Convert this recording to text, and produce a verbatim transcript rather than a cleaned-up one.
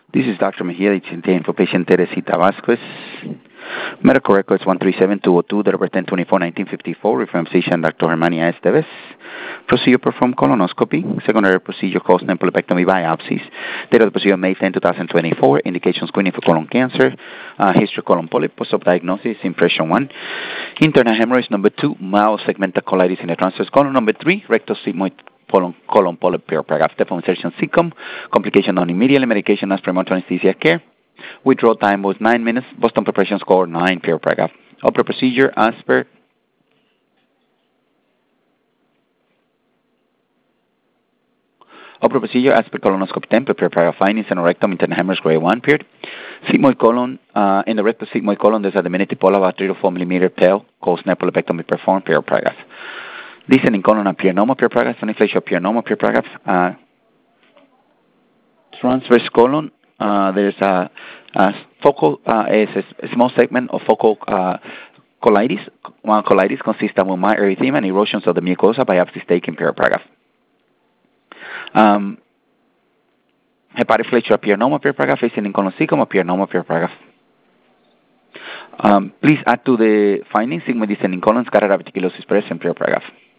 This is Doctor Mejia, attending for patient Teresita Vasquez. Medical records one three seven two zero two, date of birth ten twenty-four nineteen fifty-four, reference physician Doctor Germania Esteves. Procedure performed colonoscopy. Secondary procedure caused empolopectomy biopsies. Date of the procedure May tenth, twenty twenty-four. Indication screening for colon cancer. Uh, history colon polyp. Post-op diagnosis impression one. Internal hemorrhage number two. Mild segmental colitis in the transverse colon number three. Rectal sigmoid colon, colon polyp paragraph. Step of insertion cecum. Complication non immediately. Medication as premonitory anesthesia care. Withdrawal time was nine minutes. Boston preparation score nine per paragraph. Upper procedure as per Upper procedure as per colonoscopy ten per paragraph findings and rectum internal hemorrhage grade one period. Sigmoid colon, uh, in the rectal sigmoid colon, there's a diminutive polyp about three to four millimeter pale, caused nepolopectomy performed per paragraph. Descending colon appearanoma per paragraph, inflation appearanoma per paragraph. Uh, transverse colon, uh, there's a, a focal, uh, is a small segment of focal uh, colitis. One colitis consists of mild erythema and erosions of the mucosa, biopsies taken per paragraph. Um, hepatic flexure appearanoma per paragraph, ascending colon cecum appearanoma per paragraph. Um, please add to the findings sigmoid descending colon, scattered reticulosis present per paragraph.